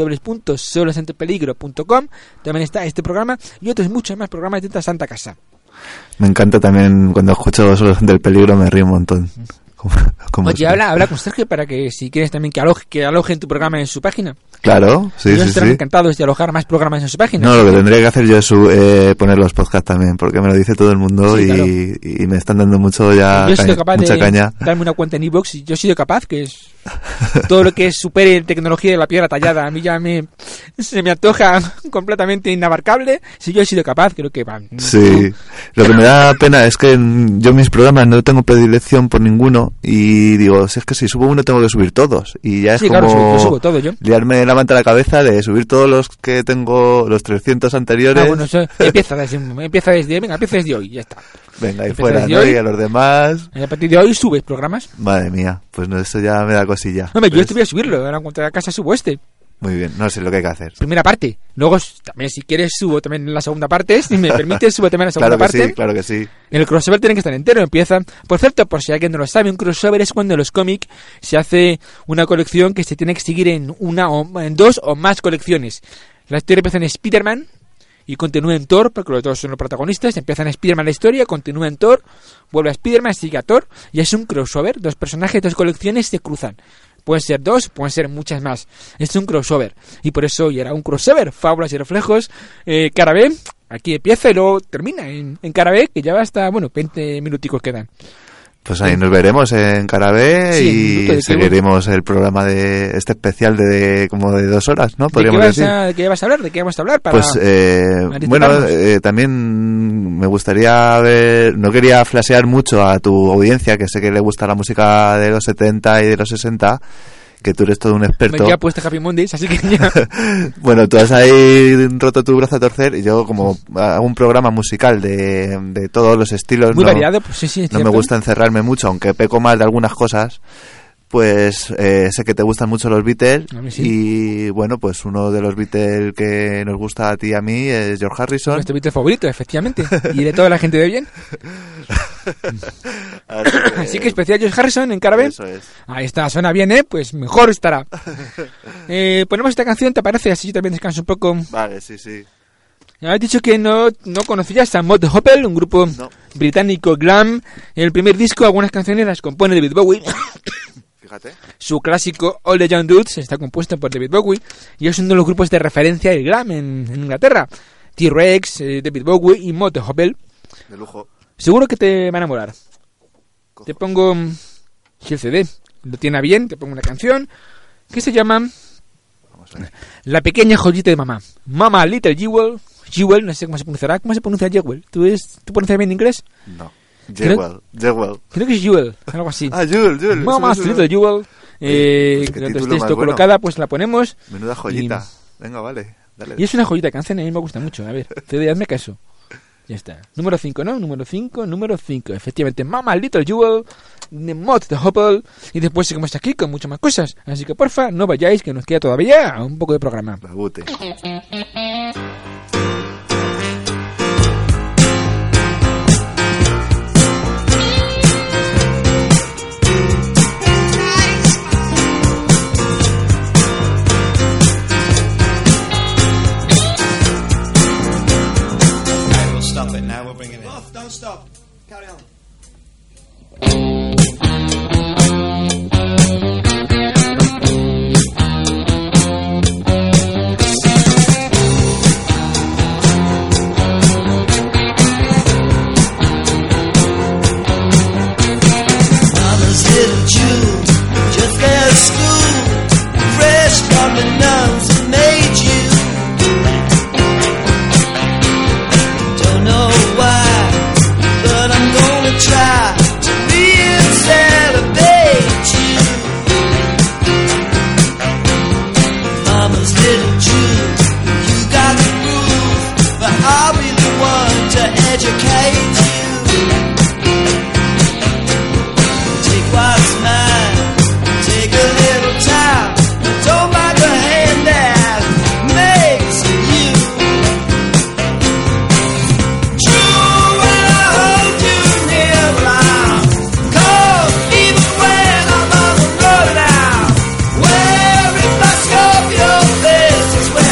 www.solosantepeligro.com, también está este programa y otros muchos más programas de esta santa casa. Me encanta también cuando escucho Solos ante el Peligro, me río un montón. Oye, habla con Sergio para que si quieres también que alojen tu programa en su página. Claro, sí, Ellos sí, estarán sí. encantados de alojar más programas en su página. No, lo que tendría que hacer yo es poner los podcasts también, porque me lo dice todo el mundo Sí, y, claro. y me están dando mucha Yo he sido capaz mucha de caña. darme una cuenta en iVoox y yo he sido capaz, que es Todo lo que supere tecnología de la piedra tallada, a mí ya se me antoja completamente inabarcable. Si yo he sido capaz, creo que van. Sí, lo que me da pena es que yo en mis programas no tengo predilección por ninguno y digo, si es que si subo uno tengo que subir todos. Y ya es como claro, subo todo yo. liarme la manta a la cabeza de subir todos los que tengo, los 300 anteriores. Bueno, eso empieza desde hoy, ya está. Venga, ahí fuera, ¿no? Y a los demás. Y a partir de hoy subes programas. Madre mía, pues no, eso ya me da cosilla. Hombre, yo voy a subirlo, ahora en cuanto a casa subo este. Muy bien, no sé lo que hay que hacer. Primera parte. Luego, también si quieres, subo también la segunda parte. Si me permites, subo también la segunda parte. Sí, claro que sí. El crossover tiene que estar entero. Empieza... Por cierto, por si alguien no lo sabe, un crossover es cuando en los cómics se hace una colección que se tiene que seguir en en 2 o más colecciones. La historia empieza en Spider-Man y continúa en Thor, porque los dos son los protagonistas. Empieza en Spider-Man la historia, continúa en Thor, vuelve a Spider-Man, sigue a Thor, y es un crossover. 2 personajes, 2 colecciones se cruzan. Pueden ser 2, pueden ser muchas más. Es un crossover. Y por eso hoy era un crossover. Fábulas y reflejos. Cara B, aquí empieza y luego termina en Cara B, que ya va hasta, 20 minuticos quedan. Pues ahí nos veremos en Cara B sí, y seguiremos el programa de este especial de como de 2 horas, ¿no? Podríamos decir. ¿De qué vas a hablar? ¿De qué vamos a hablar? Pues, también me gustaría ver... No quería flashear mucho a tu audiencia, que sé que le gusta la música de los 70 y de los 60, que tú eres todo un experto. Ya he puesto Happy Mondays, así que ya... Bueno, tú has ahí roto tu brazo a torcer y yo como hago un programa musical de todos los estilos. Muy variado, pues sí. No me gusta encerrarme mucho, aunque peco mal de algunas cosas. Pues sé que te gustan mucho los Beatles y bueno, pues uno de los Beatles que nos gusta a ti y a mí es George Harrison. Nuestro Beatle favorito, efectivamente. Y de toda la gente de bien. Así que especial George Harrison en Cara B. Eso es. Ahí está, suena bien, pues mejor estará. Ponemos esta canción, ¿te parece? Así yo también descanso un poco. Vale, sí. Has dicho que no conocías a Mod Hopple, un grupo británico glam. En el primer disco algunas canciones las compone David Bowie. Fíjate. Su clásico All the Young Dudes está compuesto por David Bowie y es uno de los grupos de referencia del glam en Inglaterra. T-Rex, David Bowie y Mod Hopple. De lujo. Seguro que te van a molar. Te pongo si el CD lo tiene bien, te pongo una canción que se llama Vamos a ver. La pequeña joyita de mamá. Mama Little Jewel, no sé cómo se pronunciará. ¿Cómo se pronuncia Jewel? ¿Tú pronuncias bien en inglés? No. Jewel. Creo que es Jewel, algo así. Jewel. Mama Little Jewel. Cuando esté esto colocada, pues la ponemos. Menuda joyita. Venga, vale. Dale. Y es una joyita canción, a mí me gusta mucho. A ver, CD, hazme caso. Ya está. Número 5, ¿no? Número 5. Efectivamente, Mama Little Jewel, de Mod the Hopple. Y después seguimos aquí con muchas más cosas. Así que porfa, no vayáis, que nos queda todavía un poco de programa. La bute. Don't stop. Carry on. Mama's little Jew, just out of school, fresh from the nuns that made you. Don't know why, but I'm gonna try to re-celebrate you. Mama's little Jew, you got the rules, but I'll be the one to educate you. Take what's mine, take a little time, don't mind the hand that makes you. True, when I hold you near, I'm cold, even when I'm on the road now. Where if I scope your face is where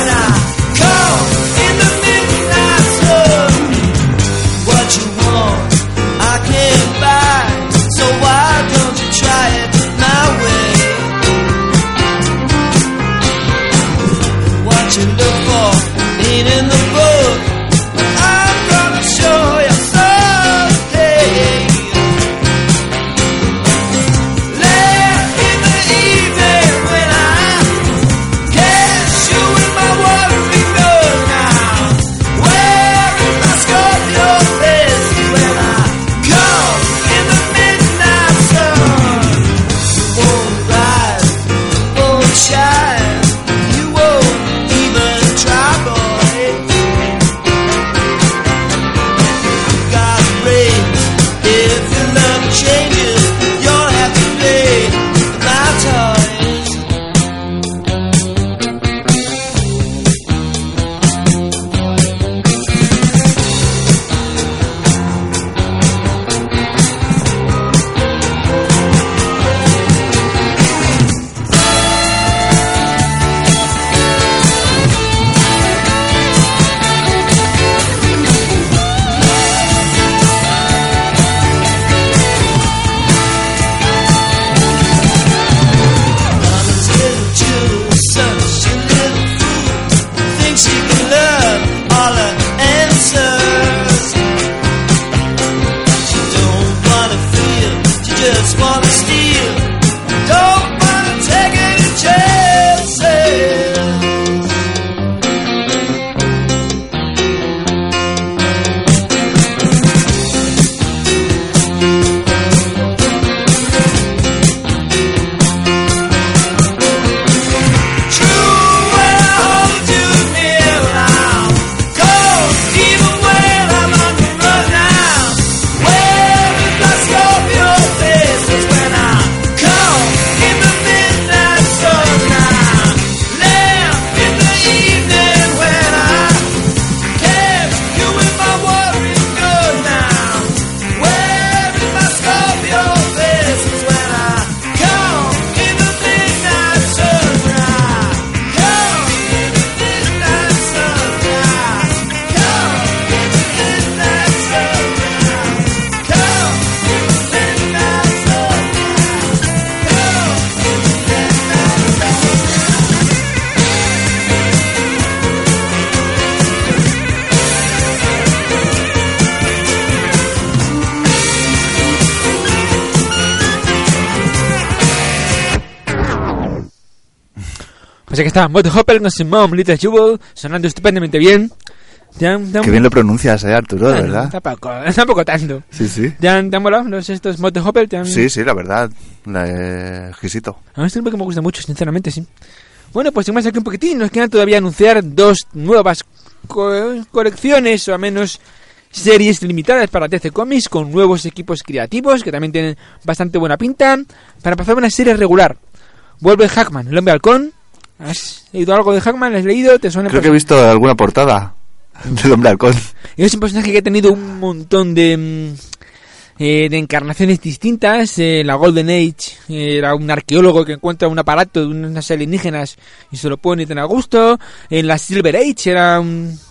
Pues aquí está Mother Hopper con su Mom, Little Jewel, sonando estupendamente bien. Qué bien lo pronuncias, Arturo, de verdad. Tampoco tanto. Sí. ¿Te han molado estos Mother Hopper? Sí, la verdad. Exquisito. A mí es un grupo que me gusta mucho, sinceramente, sí. Bueno, pues seguimos aquí un poquitín. Nos quedan todavía anunciar 2 nuevas colecciones, o al menos series limitadas para DC Comics, con nuevos equipos creativos que también tienen bastante buena pinta. Para pasar una serie regular, vuelve Hackman, el hombre halcón. ¿Has leído algo de Hackman? ¿Has leído? ¿Te suena? Creo que he visto alguna portada del hombre halcón. Es un personaje que ha tenido un montón de encarnaciones distintas. La Golden Age era un arqueólogo que encuentra un aparato de unas alienígenas y se lo pone tan a gusto. En la Silver Age era un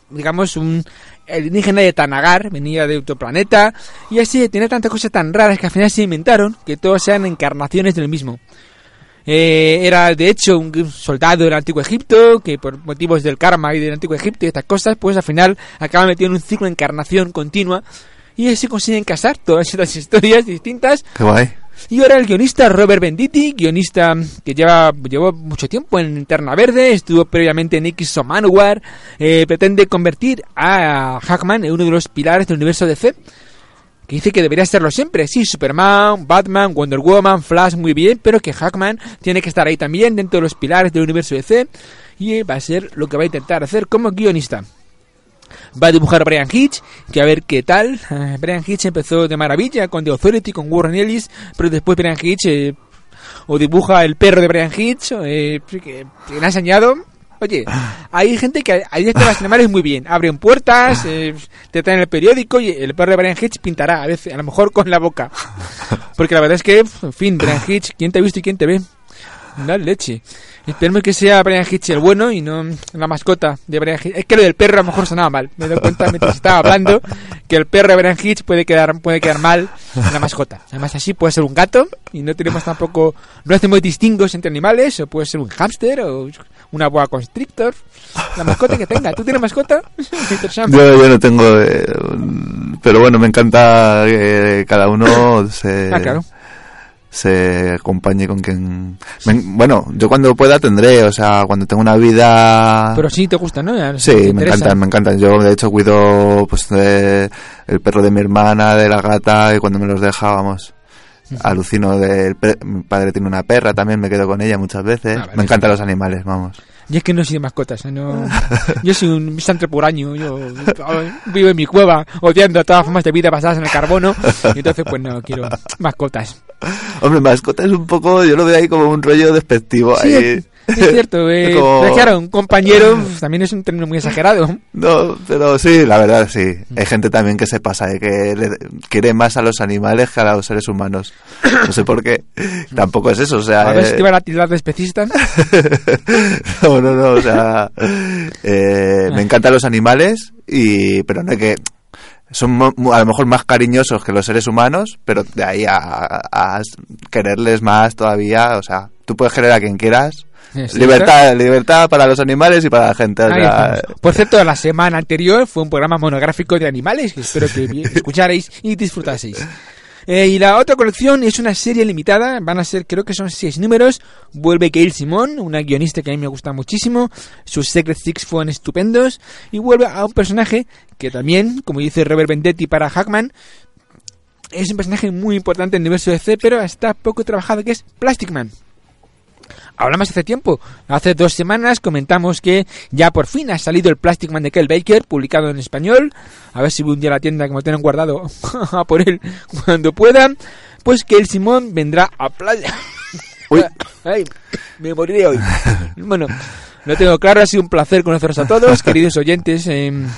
alienígena de Tanagar, venía de otro planeta, y así tenía tantas cosas tan raras que al final se inventaron que todos sean encarnaciones del mismo. Era de hecho un soldado del Antiguo Egipto que por motivos del karma y del Antiguo Egipto y estas cosas, pues al final acaba metido en un ciclo de encarnación continua y así consiguen casar todas estas historias distintas. Qué guay. Y ahora el guionista Robert Venditti, guionista que llevó mucho tiempo en Linterna Verde, estuvo previamente en X o Manowar, pretende convertir a Hackman en uno de los pilares del universo DC, que dice que debería serlo siempre. Sí, Superman, Batman, Wonder Woman, Flash, muy bien, pero que Hackman tiene que estar ahí también dentro de los pilares del universo DC, y va a ser lo que va a intentar hacer como guionista. Va a dibujar a Brian Hitch, que a ver qué tal. Brian Hitch empezó de maravilla con The Authority, con Warren Ellis, pero después Brian Hitch o dibuja el perro de Brian Hitch, que le ha enseñado. Oye, hay gente que ahí las animales muy bien, abren puertas, te traen el periódico y el perro de Brian Hitch pintará, a veces, a lo mejor con la boca. Porque la verdad es que, en fin, Brian Hitch, ¿quién te ha visto y quién te ve? La leche. Esperemos que sea Brian Hitch el bueno y no la mascota de Brian Hitch. Es que lo del perro a lo mejor sonaba mal. Me doy cuenta mientras estaba hablando que el perro de Brian Hitch puede quedar mal en la mascota. Además así puede ser un gato y no tenemos tampoco, no hacemos distingos entre animales, o puede ser un hámster o una boa constrictor. La mascota que tenga. ¿Tú tienes mascota? Yo no tengo, pero bueno, me encanta que cada uno se acompañe con quien... Bueno, yo cuando pueda tendré, o sea, cuando tengo una vida... Pero sí te gusta, ¿no? Sí, me encantan. Yo, de hecho, cuido pues el perro de mi hermana, de la gata, y cuando me los deja, vamos, alucino. Mi padre tiene una perra, también me quedo con ella muchas veces. Me encantan los animales, vamos. Y es que no soy de mascotas, ¿no? Yo soy un misántropo puraño, yo vivo en mi cueva odiando todas las formas de vida basadas en el carbono, y entonces pues no quiero mascotas. Hombre, mascota es un poco, yo lo veo ahí como un rollo despectivo. Sí, ahí. Es cierto, como... claro, un compañero también es un término muy exagerado. No, pero sí, la verdad sí. Hay gente también que se pasa, que quiere más a los animales que a los seres humanos. No sé por qué. Tampoco es eso, o sea... A ver si te van a tildar de especista. No, o sea... me encantan los animales, pero no hay que... Son a lo mejor más cariñosos que los seres humanos, pero de ahí a quererles más todavía, o sea, tú puedes querer a quien quieras. Sí, libertad para los animales y para la gente. O sea... Por cierto, la semana anterior fue un programa monográfico de animales que espero que escucharéis y disfrutaseis. Y la otra colección es una serie limitada, van a ser, creo que son 6 números. Vuelve Gail Simone, una guionista que a mí me gusta muchísimo. Sus Secret Six fueron estupendos. Y vuelve a un personaje que también, como dice Robert Venditti para Hackman, es un personaje muy importante en el universo DC, pero está poco trabajado, que es Plastic Man. Hablamos hace tiempo, hace 2 semanas comentamos que ya por fin ha salido el Plastic Man de Kel Baker, publicado en español. A ver si voy un día a la tienda que me tienen guardado a por él cuando puedan. Pues que el Simón vendrá a playa. Uy. Ay, me moriré hoy. Bueno, lo tengo claro, ha sido un placer conoceros a todos, queridos oyentes.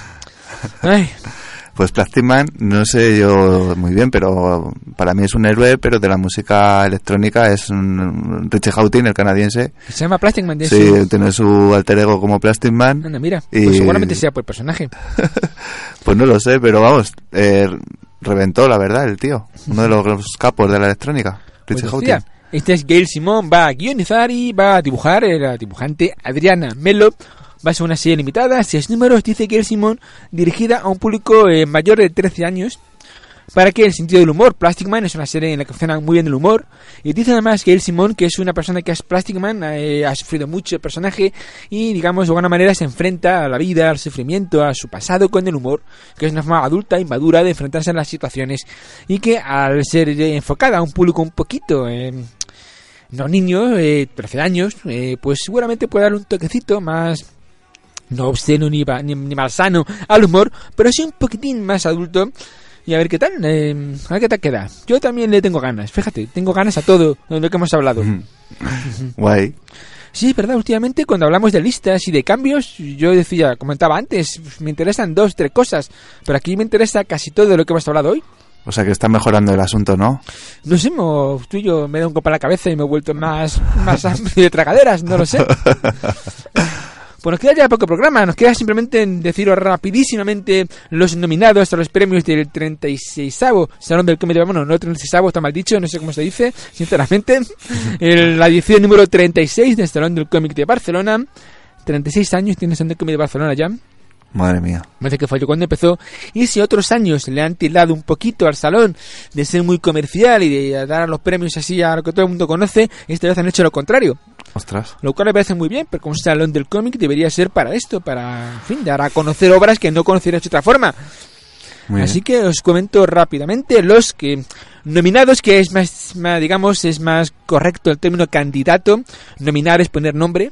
Pues Plastic Man, no sé yo muy bien, pero para mí es un héroe, pero de la música electrónica es Richie Hawtin, el canadiense. ¿Se llama Plastic Man? Sí, tiene su alter ego como Plastic Man. Anda, mira, pues seguramente sea por el personaje. Pues no lo sé, pero vamos, reventó, la verdad, el tío. Uno de los capos de la electrónica, Richie Hawtin. Este es Gail Simone, va a guionizar y va a dibujar, la dibujante Adriana Melo. Va a ser una serie limitada, 6 números, dice Gail Simone, dirigida a un público mayor de 13 años. para que el sentido del humor. Plastic Man es una serie en la que funciona muy bien el humor. Y dice además que Gail Simone, que es una persona que es Plastic Man, ha sufrido mucho el personaje y, digamos, de alguna manera se enfrenta a la vida, al sufrimiento, a su pasado con el humor, que es una forma adulta y madura de enfrentarse a las situaciones, y que al ser enfocada a un público un poquito... no niños, 13 años, pues seguramente puede darle un toquecito más, no obsceno ni malsano al humor, pero sí un poquitín más adulto. Y a ver qué tal, a ver qué tal queda. Yo también le tengo ganas, fíjate, tengo ganas a todo de lo que hemos hablado. Guay. Sí, verdad, últimamente cuando hablamos de listas y de cambios, yo comentaba antes, me interesan 2-3 cosas, pero aquí me interesa casi todo de lo que hemos hablado hoy. O sea que está mejorando el asunto, ¿no? No sé, tú y yo me da un copa a la cabeza y me he vuelto más amplio de tragaderas, no lo sé. Pues nos queda ya poco programa, nos queda simplemente deciros rapidísimamente los nominados a los premios del 36º Salón del Cómic de Barcelona. No 36º, está mal dicho, no sé cómo se dice, sinceramente. La edición número 36 del Salón del Cómic de Barcelona. 36 años tiene el Salón del Cómic de Barcelona ya. Madre mía. Me parece que fue cuando empezó. Y si otros años le han tildado un poquito al salón de ser muy comercial y de dar los premios así a lo que todo el mundo conoce, esta vez han hecho lo contrario. Ostras. Lo cual me parece muy bien, porque un salón del cómic debería ser para esto, para, en fin, dar a conocer obras que no conocerías de otra forma. Muy así bien. Que os comento rápidamente los que nominados, que es más, digamos, es más correcto el término candidato. Nominar es poner nombre.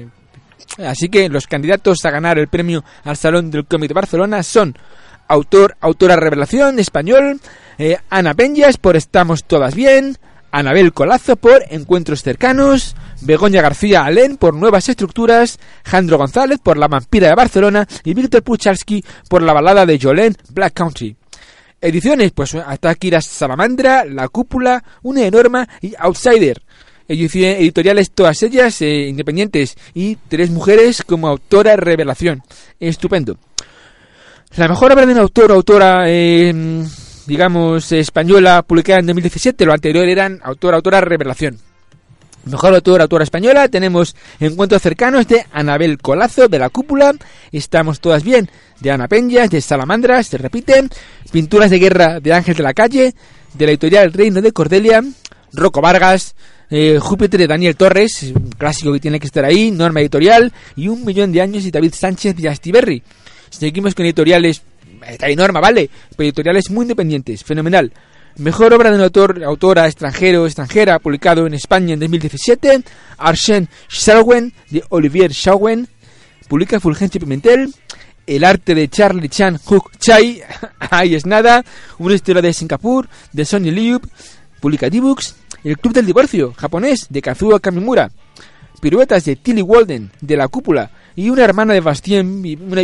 Así que los candidatos a ganar el premio al Salón del Cómic de Barcelona son autora revelación español, Ana Peñas por Estamos Todas Bien, Anabel Colazo por Encuentros Cercanos, Begoña García Alén por Nuevas Estructuras, Jandro González por La Vampira de Barcelona y Víctor Puchalski por La Balada de Jolene, Black Country. Ediciones, pues Akira Salamandra, La Cúpula, Una Enorma y Outsider. Editoriales todas ellas independientes y 3 mujeres como autora revelación. Estupendo. La mejor obra de una autora digamos española publicada en 2017. Lo anterior eran autora revelación. Mejor autora española tenemos Encuentros Cercanos de Anabel Colazo de La Cúpula, Estamos Todas Bien de Ana Peñas de Salamandra, se repiten, Pinturas de Guerra de Ángel de la Calle de la editorial Reino de Cordelia, Rocco Vargas, Júpiter de Daniel Torres, un clásico que tiene que estar ahí, Norma Editorial y 1 millón de años y David Sánchez de Astiberri. Seguimos con editoriales, está ahí Norma, vale, pero editoriales muy independientes, fenomenal. Mejor obra de un autora extranjera, publicado en España en 2017, Arsène Schauen de Olivier Schauen, publica Fulgencio Pimentel. El arte de Charlie Chan Hook Chai, ahí es nada, una historia de Singapur de Sonny Liu, publica D-Books. El Club del Divorcio, japonés, de Kazuo Kamimura. Piruetas de Tilly Walden, de La Cúpula. Y una hermana de Bastien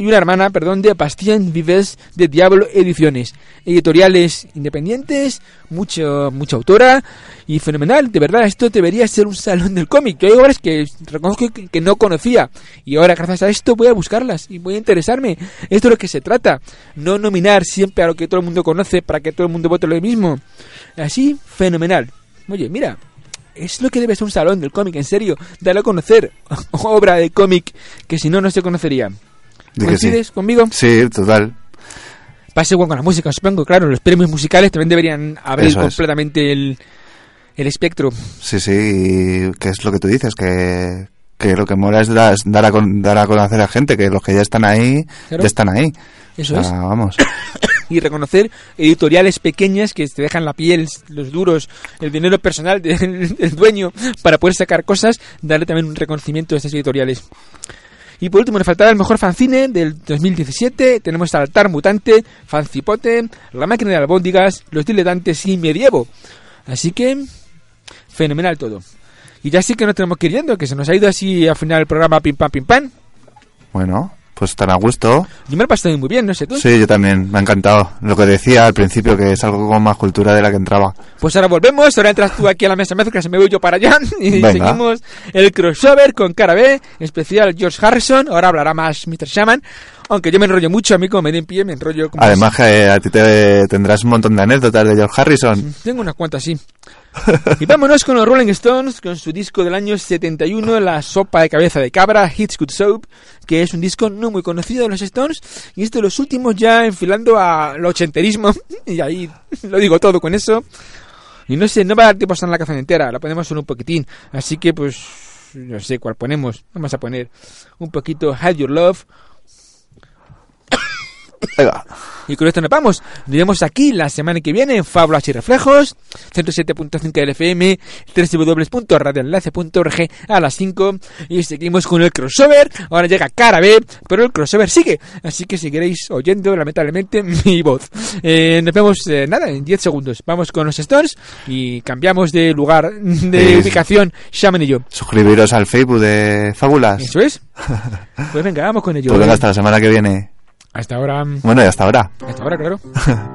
Vives, de Diablo Ediciones. Editoriales independientes, mucha autora y fenomenal. De verdad, esto debería ser un salón del cómic. Yo hay obras que reconozco que no conocía. Y ahora, gracias a esto, voy a buscarlas y voy a interesarme. Esto es lo que se trata. No nominar siempre a lo que todo el mundo conoce para que todo el mundo vote lo mismo. Así, fenomenal. Oye, mira, es lo que debe ser un salón del cómic, en serio, darle a conocer obra de cómic que si no, no se conocería. ¿Coincides conmigo? Sí, total. Pasa igual con la música, supongo, claro, los premios musicales también deberían abrir eso completamente el espectro. Sí, que es lo que tú dices, que lo que mola es dar a conocer a gente, que los que ya están ahí, claro, ya están ahí. Eso es. Vamos. Y reconocer editoriales pequeñas que te dejan la piel, los duros, el dinero personal del dueño para poder sacar cosas, darle también un reconocimiento a estas editoriales. Y por último, nos faltaba el mejor fanzine del 2017. Tenemos Altar Mutante, Fancipote, La Máquina de Albóndigas, Los Diletantes y Medievo. Así que, fenomenal todo. Y ya sí que nos tenemos que ir yendo, que se nos ha ido así al final el programa pim pam. Bueno, pues tan a gusto. Yo me lo he pasado muy bien, no sé tú. Sí, yo también, me ha encantado. Lo que decía al principio, que es algo con más cultura de la que entraba. Pues ahora volvemos, ahora entras tú aquí a la mesa mezclas, me voy yo para allá y venga, seguimos el crossover con Cara B, especial George Harrison. Ahora hablará más Mr. Shaman. Aunque yo me enrollo mucho, a mí como me den pie me enrollo como... Además que a ti te tendrás un montón de anécdotas de George Harrison. Tengo unas cuantas, sí. Y vámonos con los Rolling Stones, con su disco del año 71, La sopa de cabeza de cabra, Hits Good Soap, que es un disco no muy conocido de los Stones, y es de los últimos ya enfilando al ochenterismo, y ahí lo digo todo con eso. Y no sé, no va a dar tiempo a estar en la canción entera, la ponemos solo un poquitín, así que pues, no sé cuál ponemos. Vamos a poner un poquito Hide Your Love. Venga. Y con esto nos vamos. Nos vemos aquí la semana que viene en Fábulas y Reflejos, 107.5 del FM, www.radioenlace.org a las 5. Y seguimos con el crossover. Ahora llega cara B, pero el crossover sigue. Así que seguiréis oyendo, lamentablemente, mi voz. Nos vemos, nada, en 10 segundos. Vamos con los Stones y cambiamos de lugar, de ubicación, Shaman y yo. Suscribiros al Facebook de Fábulas. ¿Eso es? Pues venga, vamos con ello. Pues venga, hasta la semana que viene. Hasta ahora. Bueno, y hasta ahora. Hasta ahora, claro.